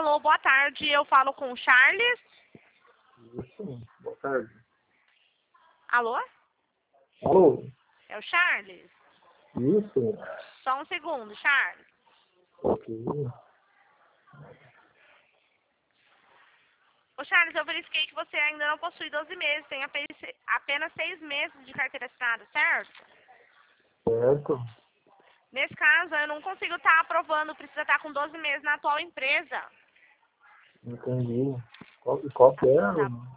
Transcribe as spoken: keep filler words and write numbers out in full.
Alô, boa tarde. Eu falo com o Charles. Isso, boa tarde. Alô? Alô? É o Charles? Isso? Só um segundo, Charles. Ok. Ô, Charles, eu verifiquei que você ainda não possui doze meses, tem apenas apenas seis meses de carteira assinada, certo? Certo. Nesse caso, eu não consigo estar aprovando, precisa estar com doze meses na atual empresa. Entendi. Qual, qual que é? Tá. o-